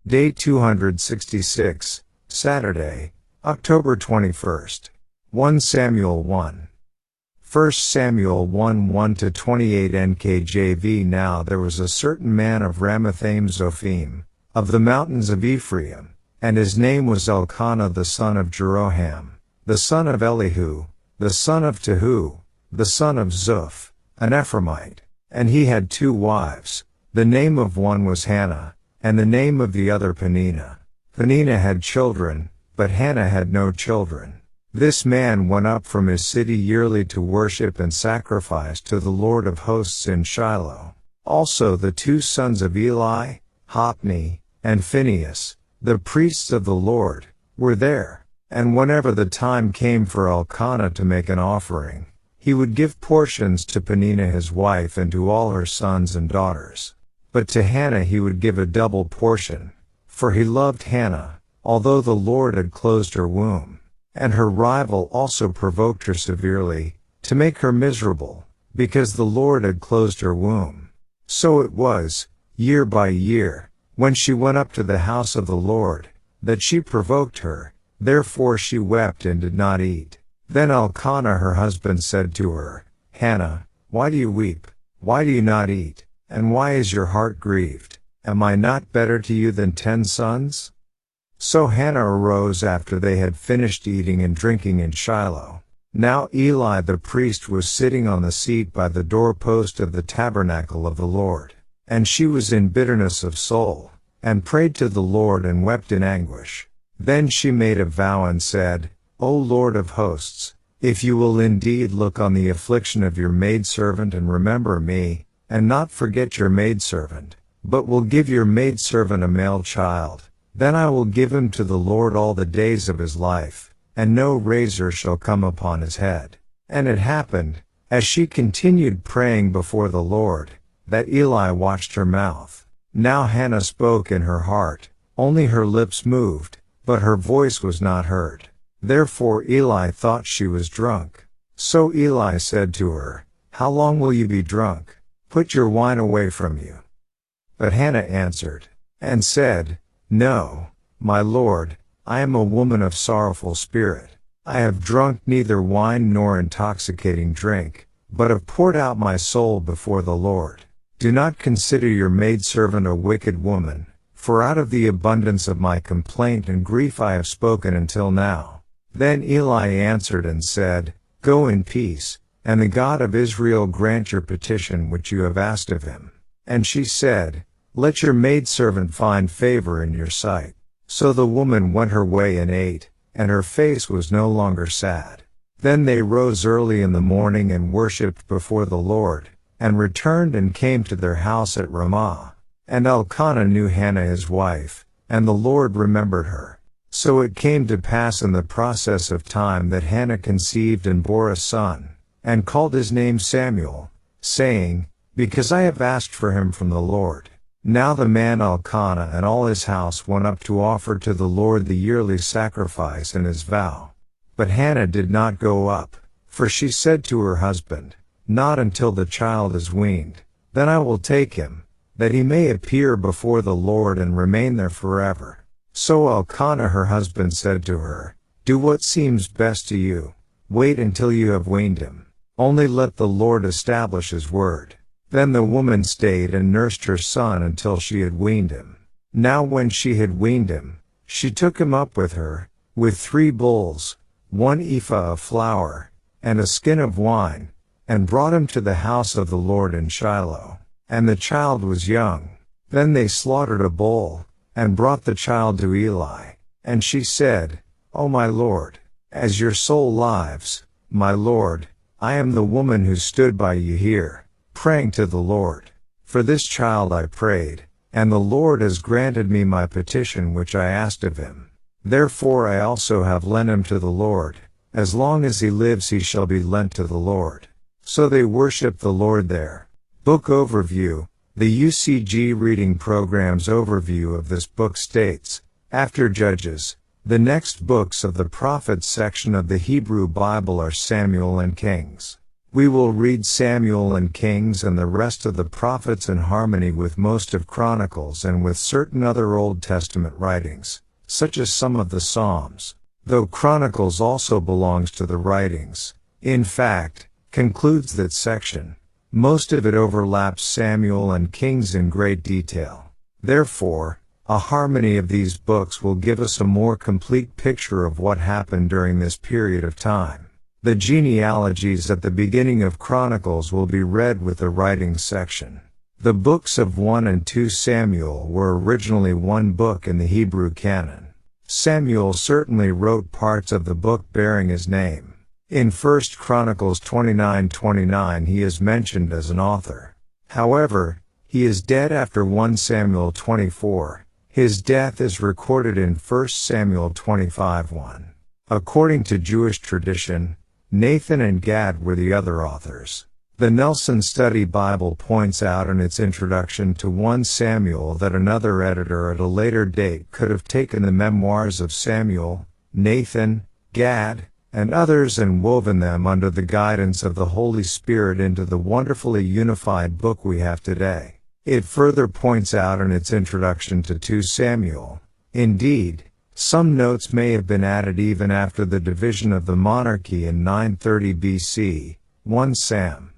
Day 266, Saturday, October 21st. 1 Samuel 1. 1 Samuel 1:1-28 NKJV. Now there was a certain man of Ramathaim Zophim, of the mountains of Ephraim, and his name was Elkanah the son of Jeroham, the son of Elihu, the son of Tehu, the son of Zuph, an Ephraimite. And he had 2 wives. The name of one was Hannah, and the name of the other Peninnah. Peninnah had children, but Hannah had no children. This man went up from his city yearly to worship and sacrifice to the Lord of hosts in Shiloh. Also the 2 sons of Eli, Hophni, and Phinehas, the priests of the Lord, were there. And whenever the time came for Elkanah to make an offering, he would give portions to Peninnah his wife and to all her sons and daughters. But to Hannah he would give a double portion, for he loved Hannah, although the Lord had closed her womb. And her rival also provoked her severely, to make her miserable, because the Lord had closed her womb. So it was, year by year, when she went up to the house of the Lord, that she provoked her, therefore she wept and did not eat. Then Elkanah her husband said to her, Hannah, why do you weep? Why do you not eat? And why is your heart grieved? Am I not better to you than 10 sons? So Hannah arose after they had finished eating and drinking in Shiloh. Now Eli the priest was sitting on the seat by the doorpost of the tabernacle of the Lord. And she was in bitterness of soul, and prayed to the Lord and wept in anguish. Then she made a vow and said, O Lord of hosts, if you will indeed look on the affliction of your maidservant and remember me, and not forget your maidservant, but will give your maidservant a male child, then I will give him to the Lord all the days of his life, and no razor shall come upon his head. And it happened, as she continued praying before the Lord, that Eli watched her mouth. Now Hannah spoke in her heart, only her lips moved, but her voice was not heard. Therefore Eli thought she was drunk. So Eli said to her, How long will you be drunk? Put your wine away from you. But Hannah answered, and said, No, my Lord, I am a woman of sorrowful spirit. I have drunk neither wine nor intoxicating drink, but have poured out my soul before the Lord. Do not consider your maidservant a wicked woman, for out of the abundance of my complaint and grief I have spoken until now. Then Eli answered and said, Go in peace, and the God of Israel grant your petition which you have asked of him. And she said, Let your maidservant find favor in your sight. So the woman went her way and ate, and her face was no longer sad. Then they rose early in the morning and worshipped before the Lord, and returned and came to their house at Ramah. And Elkanah knew Hannah his wife, and the Lord remembered her. So it came to pass in the process of time that Hannah conceived and bore a son, and called his name Samuel, saying, Because I have asked for him from the Lord. Now the man Elkanah and all his house went up to offer to the Lord the yearly sacrifice and his vow. But Hannah did not go up, for she said to her husband, Not until the child is weaned, then I will take him, that he may appear before the Lord and remain there forever. So Elkanah her husband said to her, Do what seems best to you. Wait until you have weaned him. Only let the Lord establish his word. Then the woman stayed and nursed her son until she had weaned him. Now when she had weaned him, she took him up with her, with 3 bulls, 1 ephah of flour, and a skin of wine, and brought him to the house of the Lord in Shiloh. And the child was young. Then they slaughtered a bull, and brought the child to Eli. And she said, O my Lord, as your soul lives, my Lord, I am the woman who stood by you here, praying to the Lord. For this child I prayed, and the Lord has granted me my petition which I asked of him. Therefore I also have lent him to the Lord. As long as he lives he shall be lent to the Lord. So they worshiped the Lord there. Book Overview. The UCG Reading Program's overview of this book states, after Judges, the next books of the prophets section of the Hebrew Bible are Samuel and Kings. We will read Samuel and Kings and the rest of the prophets in harmony with most of Chronicles and with certain other Old Testament writings, such as some of the Psalms, though Chronicles also belongs to the writings. In fact, concludes that section. Most of it overlaps Samuel and Kings in great detail. Therefore, a harmony of these books will give us a more complete picture of what happened during this period of time. The genealogies at the beginning of Chronicles will be read with the writings section. The books of 1 and 2 Samuel were originally one book in the Hebrew canon. Samuel certainly wrote parts of the book bearing his name. In 1 Chronicles 29:29 he is mentioned as an author. However, he is dead after 1 Samuel 24. His death is recorded in 1 Samuel 25:1. According to Jewish tradition, Nathan and Gad were the other authors. The Nelson Study Bible points out in its introduction to 1 Samuel that another editor at a later date could have taken the memoirs of Samuel, Nathan, Gad, and others and woven them under the guidance of the Holy Spirit into the wonderfully unified book we have today. It further points out in its introduction to 2 Samuel. Indeed, some notes may have been added even after the division of the monarchy in 930 BC, 1 Sam.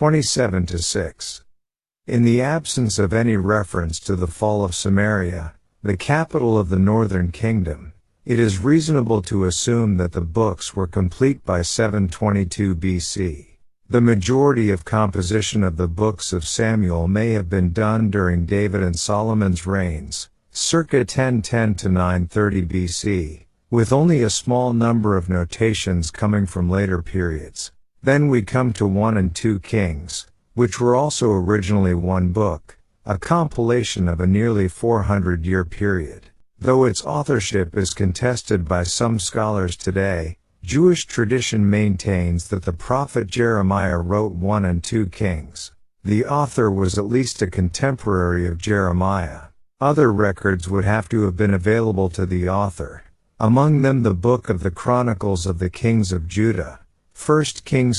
27-6. In the absence of any reference to the fall of Samaria, the capital of the northern kingdom, it is reasonable to assume that the books were complete by 722 BC. The majority of composition of the books of Samuel may have been done during David and Solomon's reigns, circa 1010 to 930 BC, with only a small number of notations coming from later periods. Then we come to 1 and 2 Kings, which were also originally one book, a compilation of a nearly 400-year period. Though its authorship is contested by some scholars today, Jewish tradition maintains that the prophet Jeremiah wrote 1 and 2 Kings. The author was at least a contemporary of Jeremiah. Other records would have to have been available to the author, among them the Book of the Chronicles of the Kings of Judah, 1 Kings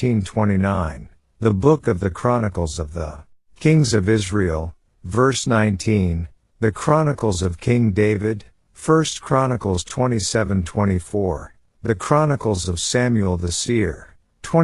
14:29, the Book of the Chronicles of the Kings of Israel, verse 19, the Chronicles of King David, 1 Chronicles 27:24, the Chronicles of Samuel the Seer,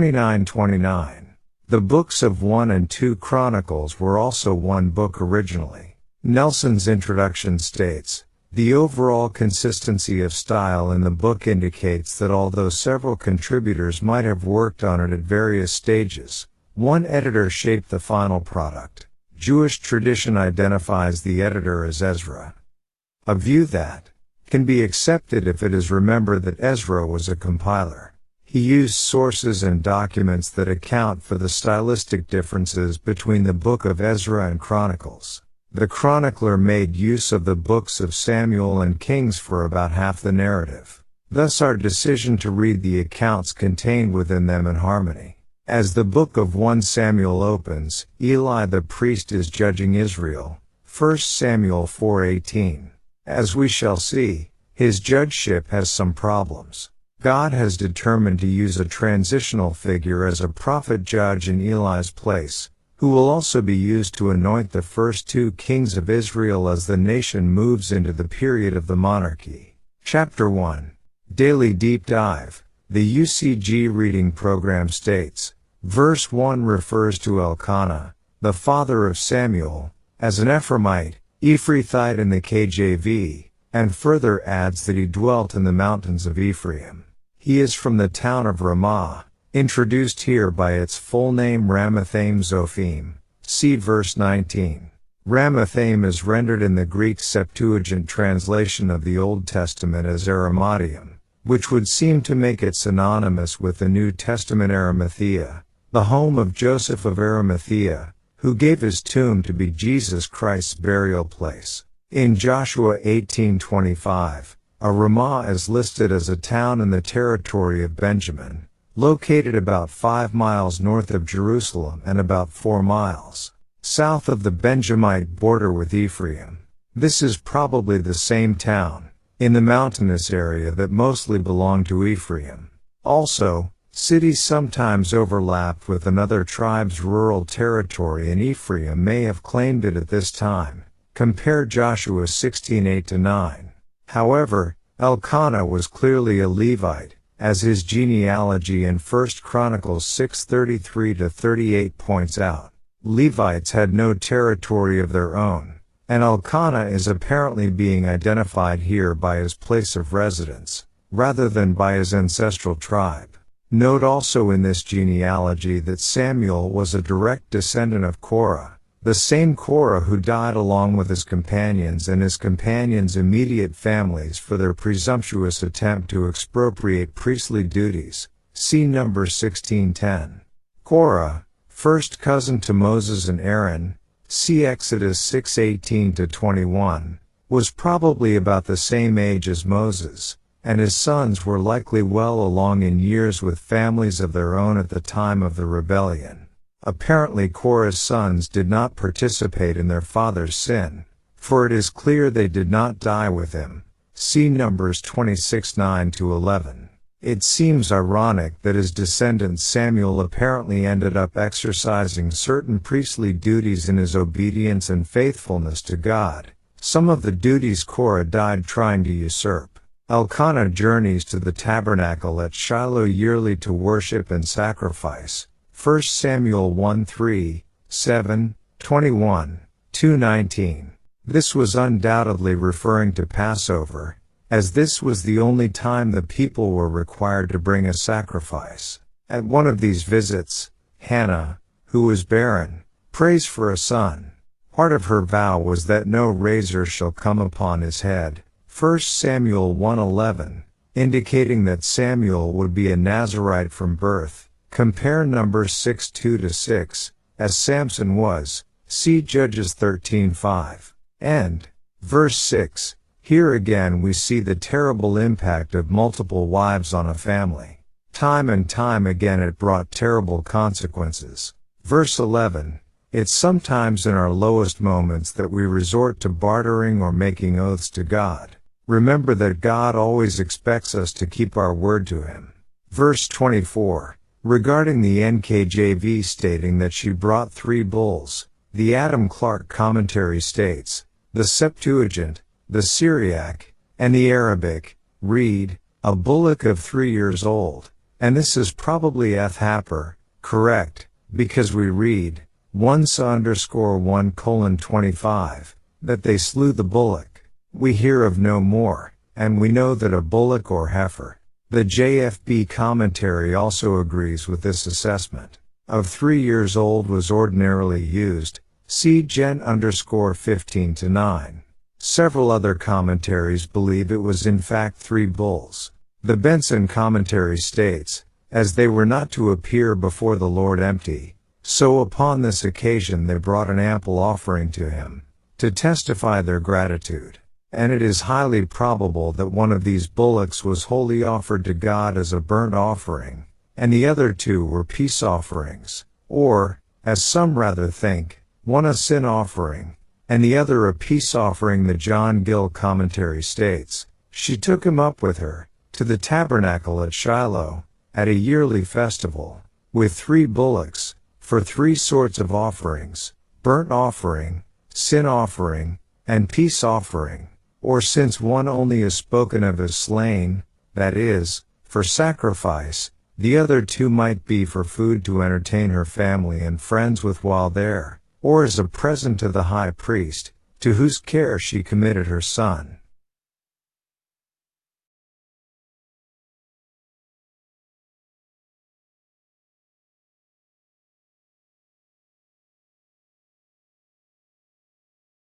29:29. The books of 1 and 2 Chronicles were also one book originally. Nelson's introduction states, the overall consistency of style in the book indicates that although several contributors might have worked on it at various stages, one editor shaped the final product. Jewish tradition identifies the editor as Ezra. A view that can be accepted if it is remembered that Ezra was a compiler. He used sources and documents that account for the stylistic differences between the book of Ezra and Chronicles. The chronicler made use of the books of Samuel and Kings for about half the narrative. Thus our decision to read the accounts contained within them in harmony. As the book of 1 Samuel opens, Eli the priest is judging Israel, 1 Samuel 4:18. As we shall see, his judgeship has some problems. God has determined to use a transitional figure as a prophet judge in Eli's place, who will also be used to anoint the first 2 kings of Israel as the nation moves into the period of the monarchy. Chapter 1. Daily Deep Dive. The UCG reading program states, verse 1 refers to Elkanah, the father of Samuel, as an Ephraimite, Ephrathite in the KJV, and further adds that he dwelt in the mountains of Ephraim. He is from the town of Ramah, introduced here by its full name Ramathaim Zophim. See verse 19. Ramathaim is rendered in the Greek Septuagint translation of the Old Testament as Arimatheum, which would seem to make it synonymous with the New Testament Arimathea, the home of Joseph of Arimathea, who gave his tomb to be Jesus Christ's burial place. In Joshua 18:25, Ramah is listed as a town in the territory of Benjamin, located about 5 miles north of Jerusalem and about 4 miles south of the Benjamite border with Ephraim. This is probably the same town, in the mountainous area that mostly belonged to Ephraim. Also, Cities sometimes overlapped with another tribe's rural territory, and Ephraim may have claimed it at this time. Compare Joshua 16:8-9. However, Elkanah was clearly a Levite, as his genealogy in 1 Chronicles 6:33-38 points out. Levites had no territory of their own, and Elkanah is apparently being identified here by his place of residence, rather than by his ancestral tribe. Note also in this genealogy that Samuel was a direct descendant of Korah, the same Korah who died along with his companions and his companions' immediate families for their presumptuous attempt to expropriate priestly duties. See Numbers 16:10. Korah, first cousin to Moses and Aaron, see Exodus 6:18-21, was probably about the same age as Moses, and his sons were likely well along in years with families of their own at the time of the rebellion. Apparently Korah's sons did not participate in their father's sin, for it is clear they did not die with him. See Numbers 26:9-11. It seems ironic that his descendant Samuel apparently ended up exercising certain priestly duties in his obedience and faithfulness to God. Some of the duties Korah died trying to usurp. Elkanah journeys to the tabernacle at Shiloh yearly to worship and sacrifice. 1 Samuel 1:3, 7, 21, 2:19. This was undoubtedly referring to Passover, as this was the only time the people were required to bring a sacrifice. At one of these visits, Hannah, who was barren, prays for a son. Part of her vow was that no razor shall come upon his head. 1 Samuel 1:11, indicating that Samuel would be a Nazirite from birth. Compare Numbers 6:2-6, as Samson was. See Judges 13:5. And verse 6. Here again we see the terrible impact of multiple wives on a family. Time and time again it brought terrible consequences. Verse 11. It's sometimes in our lowest moments that we resort to bartering or making oaths to God. Remember that God always expects us to keep our word to Him. Verse 24. Regarding the NKJV stating that she brought 3 bulls, the Adam Clarke commentary states, the Septuagint, the Syriac, and the Arabic, read, a bullock of 3 years old, and this is probably Eth Happer, correct, because we read, 1:1:25, that they slew the bullock. We hear of no more, and we know that a bullock or heifer. The JFB commentary also agrees with this assessment. Of 3 years old was ordinarily used, see Gen_15-9. Several other commentaries believe it was in fact 3 bulls. The Benson commentary states, as they were not to appear before the Lord empty, so upon this occasion they brought an ample offering to Him, to testify their gratitude. And it is highly probable that one of these bullocks was wholly offered to God as a burnt offering, and the other 2 were peace offerings, or, as some rather think, one a sin offering, and the other a peace offering. The John Gill commentary states, she took him up with her, to the tabernacle at Shiloh, at a yearly festival, with 3 bullocks, for 3 sorts of offerings, burnt offering, sin offering, and peace offering. Or since one only is spoken of as slain, that is, for sacrifice, the other 2 might be for food to entertain her family and friends with while there, or as a present to the high priest, to whose care she committed her son.